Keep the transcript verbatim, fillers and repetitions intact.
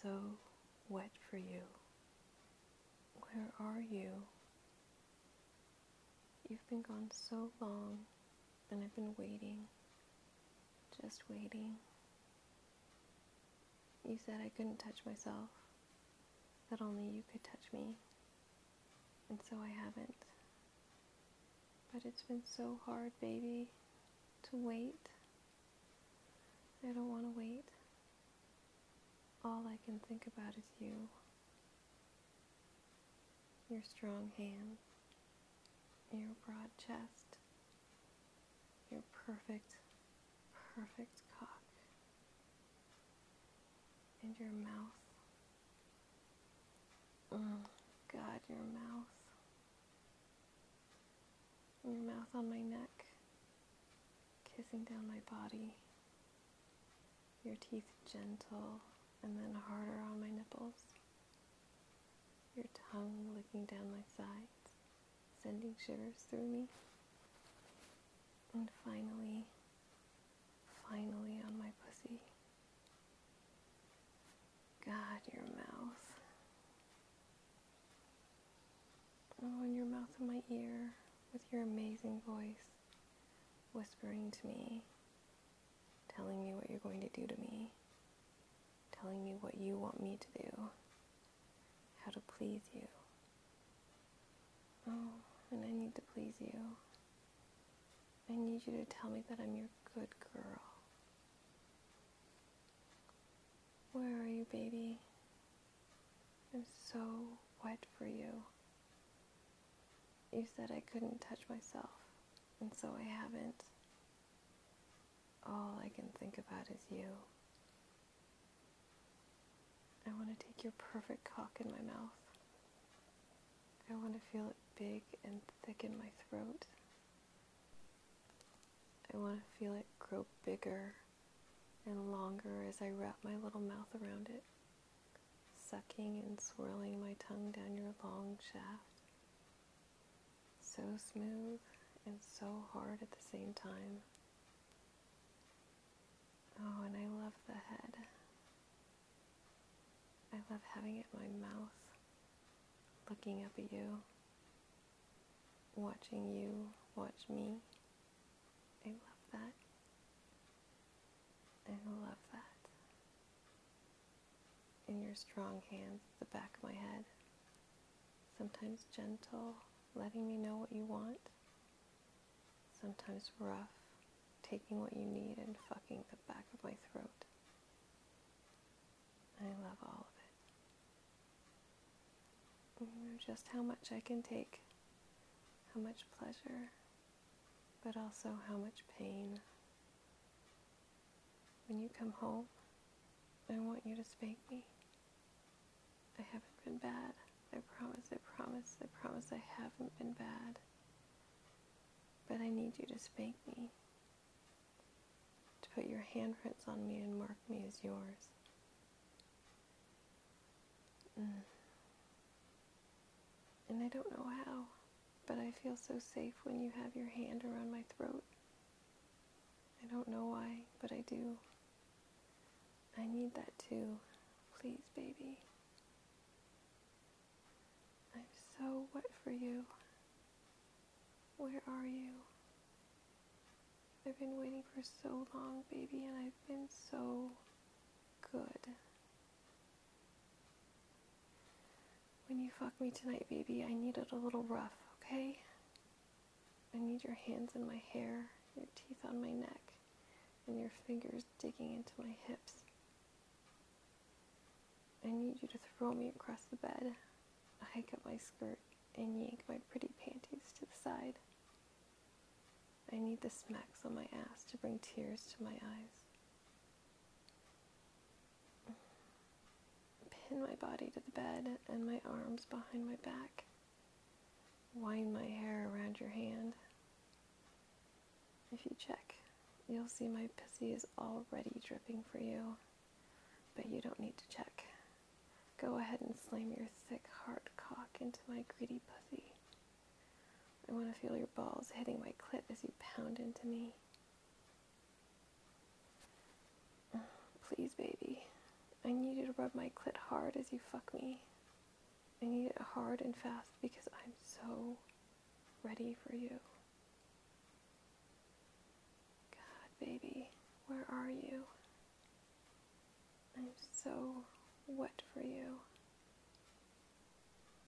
so wet for you. Where are you? You've been gone so long, and I've been waiting, just waiting. You said I couldn't touch myself, that only you could touch me, and so I haven't. But it's been so hard, baby, to wait. I don't want to wait. All I can think about is you. Your strong hands, your broad chest, your perfect, perfect cock, and your mouth. Oh, God, your mouth. Your mouth on my neck, kissing down my body. Your teeth gentle and then harder on my nipples. Your tongue licking down my sides, sending shivers through me. And finally, finally on my pussy. God, your mouth. Oh, and your mouth in my ear with your amazing voice, whispering to me, telling me what you're going to do to me, telling me what you want me to do, how to please you. Oh, and I need to please you. I need you to tell me that I'm your good girl. Where are you, baby? I'm so wet for you. You said I couldn't touch myself, and so I haven't. All I can think about is you. I want to take your perfect cock in my mouth. I want to feel it big and thick in my throat. I want to feel it grow bigger and longer as I wrap my little mouth around it, sucking and swirling my tongue down your long shaft. So smooth and so hard at the same time. Oh, and I love the head. I love having it in my mouth, looking up at you, watching you watch me. I love that. I love that. In your strong hands at the back of my head, sometimes gentle, letting me know what you want, sometimes rough, taking what you need and fucking the back of my throat. I love all of it. You know just how much I can take, how much pleasure, but also how much pain. When you come home, I want you to spank me. I haven't been bad. I promise, I promise, I promise I haven't been bad. But I need you to spank me. To put your handprints on me and mark me as yours. Mm. And I don't know how, but I feel so safe when you have your hand around my throat. I don't know why, but I do. I need that too. Please, baby. I'm so wet for you. Where are you? I've been waiting for so long, baby, and I've been so good. When you fuck me tonight, baby, I need it a little rough, okay? I need your hands in my hair, your teeth on my neck, and your fingers digging into my hips. I need you to throw me across the bed, hike up my skirt, and yank my pretty panties to the side. I need the smacks on my ass to bring tears to my eyes. Pin my body to the bed and my arms behind my back. Wind my hair around your hand. If you check, you'll see my pussy is already dripping for you, but you don't need to check. Go ahead and slam your thick, hard cock into my greedy pussy. I want to feel your balls hitting my clit as you pound into me. Please, baby. I need you to rub my clit hard as you fuck me. I need it hard and fast because I'm so ready for you. God, baby, where are you? I'm so wet for you.